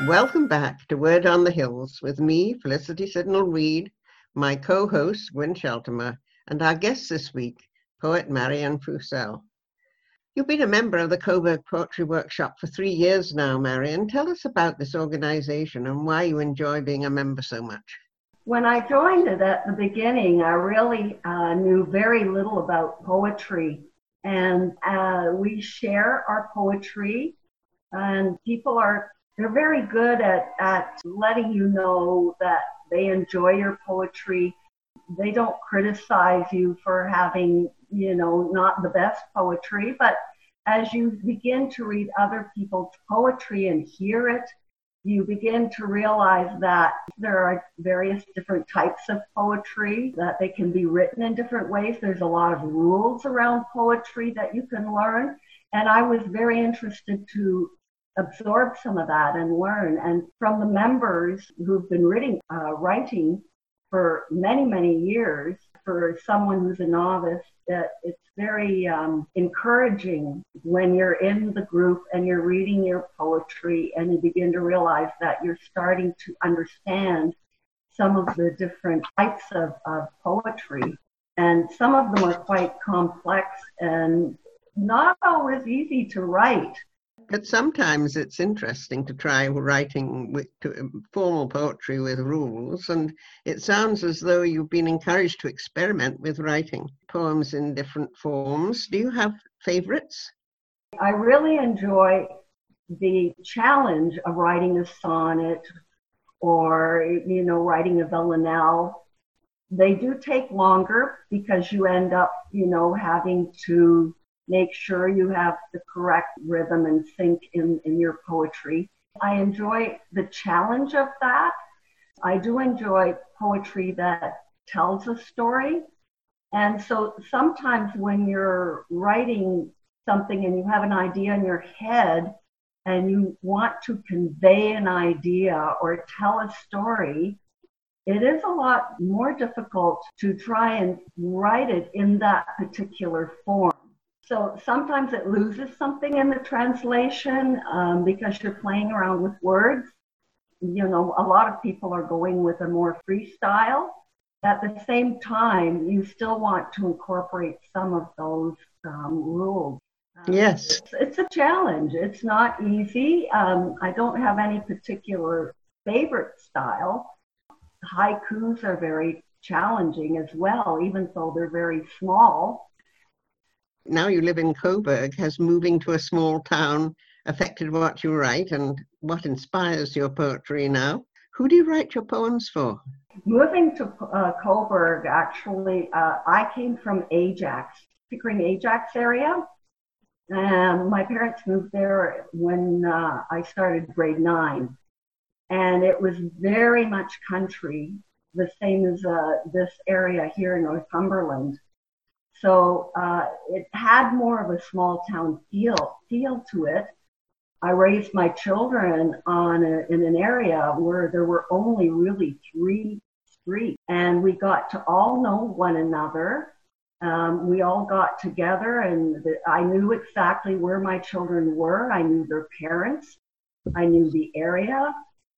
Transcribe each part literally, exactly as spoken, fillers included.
Welcome back to Word on the Hills with me, Felicity Sidnell-Reid, my co-host, Gwyn Sheltimer, and our guest this week, poet Marianne Fussell. You've been a member of the Coburg Poetry Workshop for three years now, Marianne. Tell us about this organization and why you enjoy being a member so much. When I joined it at the beginning, I really uh, knew very little about poetry. And uh, we share our poetry, and people are they're very good at, at letting you know that they enjoy your poetry. They don't criticize you for having, you know, not the best poetry, but as you begin to read other people's poetry and hear it, you begin to realize that there are various different types of poetry, that they can be written in different ways. There's a lot of rules around poetry that you can learn. And I was very interested to absorb some of that and learn. And from the members who've been writing, uh, writing for many, many years, for someone who's a novice, that it's very um, encouraging when you're in the group and you're reading your poetry and you begin to realize that you're starting to understand some of the different types of, of poetry. And some of them are quite complex and not always easy to write. But sometimes it's interesting to try writing with to, formal poetry with rules, and it sounds as though you've been encouraged to experiment with writing poems in different forms. Do you have favorites? I really enjoy the challenge of writing a sonnet or, you know, writing a villanelle. They do take longer because you end up, you know, having to make sure you have the correct rhythm and sync in, in your poetry. I enjoy the challenge of that. I do enjoy poetry that tells a story. And so sometimes when you're writing something and you have an idea in your head and you want to convey an idea or tell a story, it is a lot more difficult to try and write it in that particular form. So sometimes it loses something in the translation um, because you're playing around with words. You know, a lot of people are going with a more freestyle. At the same time, you still want to incorporate some of those um, rules. Um, yes. It's, it's a challenge. It's not easy. Um, I don't have any particular favorite style. Haikus are very challenging as well, even though they're very small. Now you live in Coburg. Has moving to a small town affected what you write and what inspires your poetry now? Who do you write your poems for? Moving to uh, Coburg, actually, uh, I came from Ajax, Pickering, Ajax area. And my parents moved there when uh, I started grade nine. And it was very much country, the same as uh, this area here in Northumberland. So uh, it had more of a small town feel feel to it. I raised my children on a, in an area where there were only really three streets, and we got to all know one another. Um, we all got together, and the, I knew exactly where my children were. I knew their parents. I knew the area.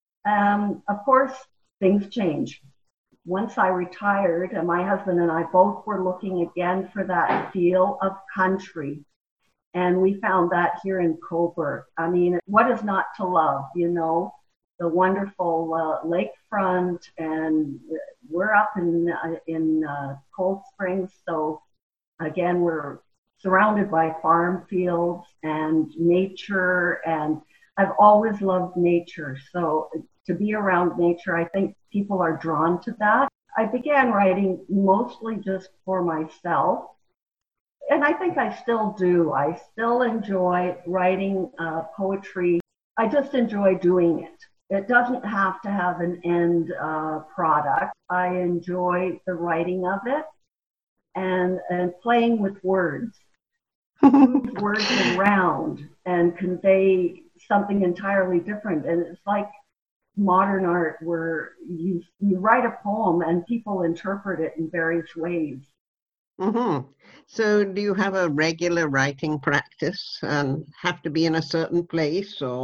Um, of course, things change. Once I retired, and my husband and I both were looking again for that feel of country. And we found that here in Coburg. I mean, what is not to love, you know? The wonderful uh, lakefront, and we're up in, uh, in uh, Cold Springs. So again, we're surrounded by farm fields and nature, and I've always loved nature. So to be around nature, I think people are drawn to that. I began writing mostly just for myself, and I think I still do. I still enjoy writing uh, poetry. I just enjoy doing it. It doesn't have to have an end uh, product. I enjoy the writing of it and, and playing with words. Move words around and convey something entirely different. And it's like modern art where you you write a poem and people interpret it in various ways. Mm-hmm. So do you have a regular writing practice and have to be in a certain place, or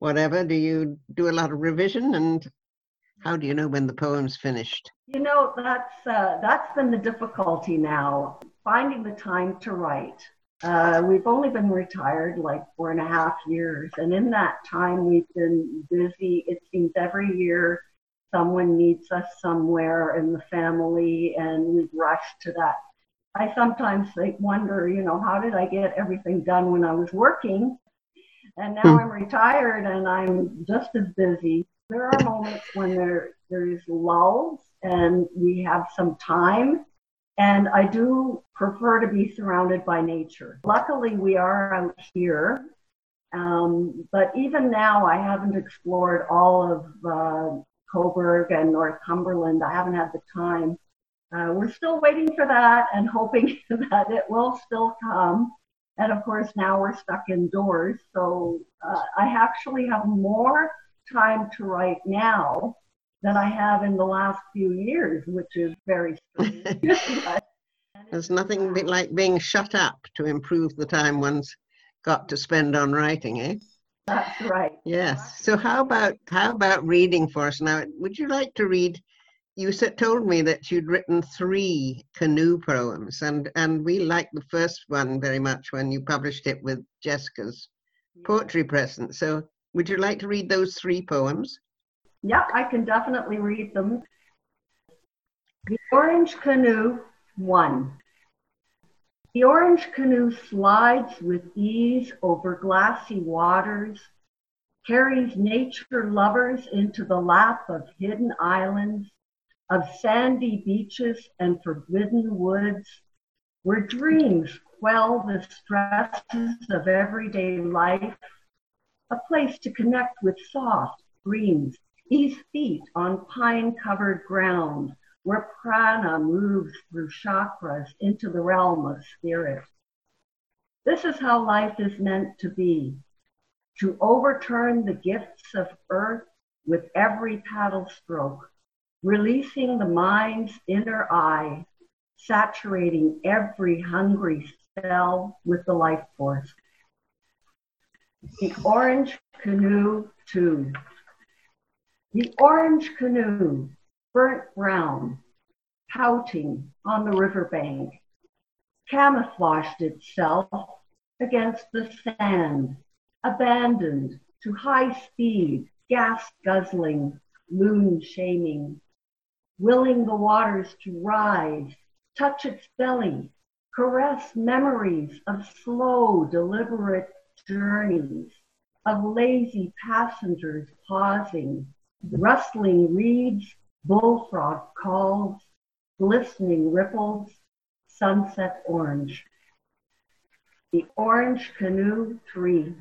whatever, do you do a lot of revision, and how do you know when the poem's finished? You know, that's uh, that's been the difficulty now, finding the time to write. Uh, we've only been retired like four and a half years, and in that time we've been busy. It seems every year someone needs us somewhere in the family, and we've rushed to that. I sometimes like wonder, you know, how did I get everything done when I was working? And now I'm retired and I'm just as busy. There are moments when there there's lulls and we have some time. And I do prefer to be surrounded by nature. Luckily, we are out here. Um, but even now, I haven't explored all of uh, Cobourg and Northumberland. I haven't had the time. Uh, we're still waiting for that and hoping that it will still come. And of course, now we're stuck indoors. So uh, I actually have more time to write now than I have in the last few years, which is very strange. There's nothing like being shut up to improve the time one's got to spend on writing, eh? That's right. Yes. So how about how about reading for us now? Would you like to read? You said, told me that you'd written three canoe poems, and, and we liked the first one very much when you published it with Jessica's Poetry Present. So would you like to read those three poems? Yeah, I can definitely read them. The Orange Canoe, one. The orange canoe slides with ease over glassy waters, carries nature lovers into the lap of hidden islands, of sandy beaches and forbidden woods, where dreams quell the stresses of everyday life, a place to connect with soft breeze, ease feet on pine-covered ground, where prana moves through chakras into the realm of spirit. This is how life is meant to be, to overturn the gifts of earth with every paddle stroke, releasing the mind's inner eye, saturating every hungry cell with the life force. The Orange Canoe, two. The orange canoe, burnt brown, pouting on the riverbank, camouflaged itself against the sand, abandoned to high speed, gas-guzzling, loon-shaming, willing the waters to rise, touch its belly, caress memories of slow, deliberate journeys, of lazy passengers pausing, rustling reeds, bullfrog calls, glistening ripples, sunset orange. The Orange Canoe, three.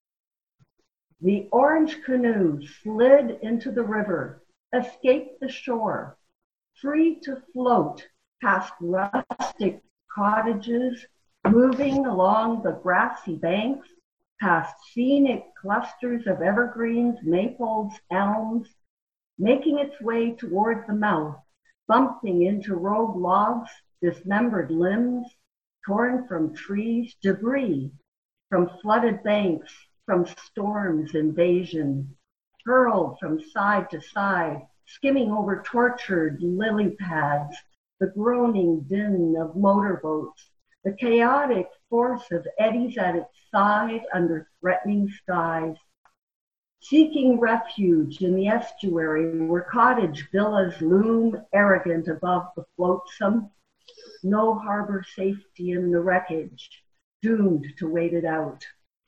The orange canoe slid into the river, escaped the shore, free to float past rustic cottages, moving along the grassy banks, past scenic clusters of evergreens, maples, elms, making its way toward the mouth, bumping into rogue logs, dismembered limbs, torn from trees, debris from flooded banks, from storm's invasion, hurled from side to side, skimming over tortured lily pads, the groaning din of motorboats, the chaotic force of eddies at its side under threatening skies, seeking refuge in the estuary where cottage villas loom arrogant above the flotsam, no harbor safety in the wreckage, doomed to wait it out.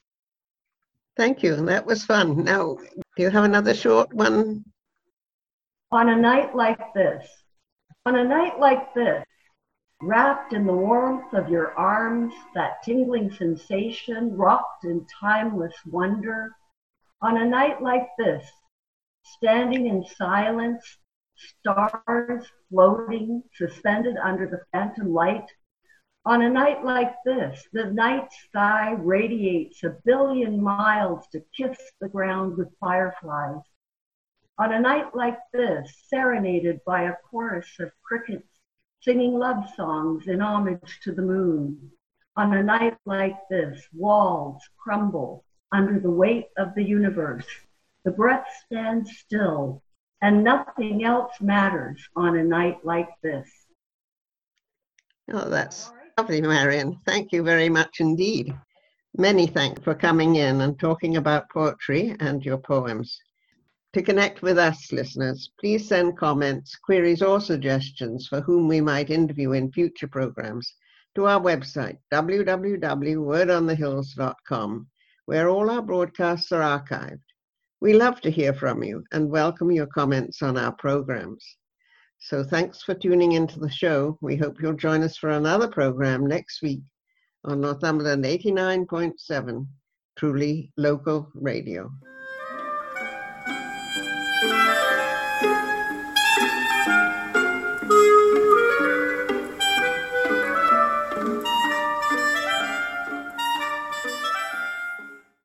Thank you. That was fun. Now, do you have another short one? On a night like this, on a night like this, wrapped in the warmth of your arms, that tingling sensation, rocked in timeless wonder, on a night like this, standing in silence, stars floating, suspended under the phantom light, on a night like this, the night sky radiates a billion miles to kiss the ground with fireflies. On a night like this, serenaded by a chorus of crickets singing love songs in homage to the moon. On a night like this, walls crumble under the weight of the universe. The breath stands still, and nothing else matters on a night like this. Oh, that's lovely, Marion. Thank you very much indeed. Many thanks for coming in and talking about poetry and your poems. To connect with us, listeners, please send comments, queries, or suggestions for whom we might interview in future programs to our website, w w w dot word on the hills dot com, where all our broadcasts are archived. We love to hear from you and welcome your comments on our programs. So thanks for tuning into the show. We hope you'll join us for another program next week on Northumberland eighty-nine point seven, Truly Local Radio.